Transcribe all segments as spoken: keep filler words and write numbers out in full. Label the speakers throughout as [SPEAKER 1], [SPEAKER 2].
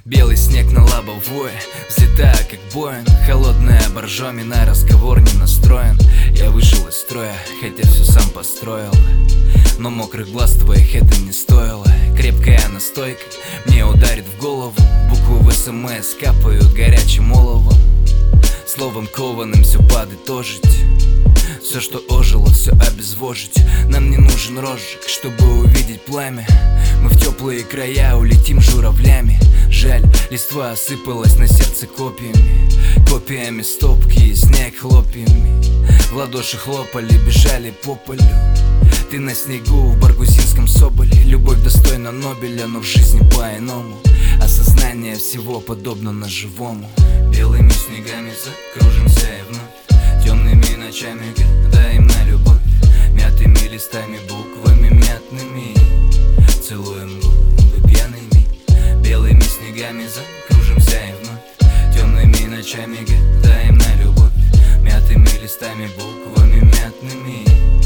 [SPEAKER 1] Белый снег на лобовое, взлетая как Боинг. Холодная боржоми, на разговор не настроен. Я вышел из строя, хотя все сам построил, но мокрых глаз твоих это не стоило. Крепкая настойка мне ударит в голову. Буквы в СМС капают горячим оловом. Словом кованым все подытожить. Все, что ожило, все обезвожить. Нам не нужен розжиг, чтобы увидеть пламя. Мы в теплые края улетим журавлями. Жаль, листва осыпалась на сердце копьями. Копьями стопки и снег хлопьями. В ладоши хлопали, бежали по полю. Ты на снегу в баргузинском соболе. Любовь достойна Нобеля, но в жизни по-иному. Осознание всего подобно ножевому. Белыми снегами закружимся и вновь. Темными ночами гадаем на любовь. Мятыми листами, буквами мятными. Целуем губы пьяными. Белыми снегами закружимся и вновь. Темными ночами гадаем на любовь. Мятыми листами, буквами мятными.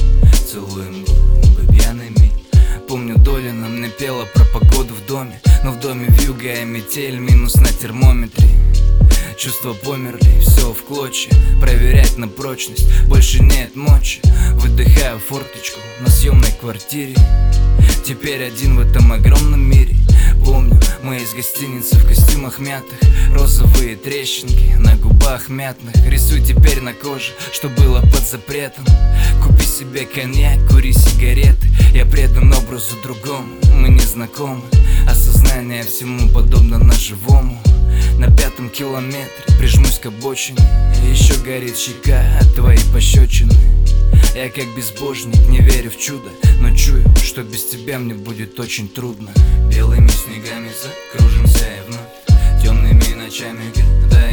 [SPEAKER 1] Целуем губы пьяными. Помню, Доля нам напела про погоду в доме. Но в доме вьюга и метель, минус на термометре. Чувства померли, все в клочья. Проверять на прочность больше нет мочи. Выдыхаю форточку на съемной квартире. Теперь один в этом огромном мире. Помню, мы из гостиницы в костюмах мятых. Розовые трещинки на губах мятных. Рисуй теперь на коже, что было под запретом. Купи себе коньяк, кури сигареты. Я предан образу другому, мы не знакомы. Осознание всему подобно ножевому. На пятом километре прижмусь к обочине. Еще горит щека от твоей пощечины. Я как безбожник не верю в чудо, но чую, что без тебя мне будет очень трудно. Белыми снегами закружимся и вновь. Темными ночами гадаем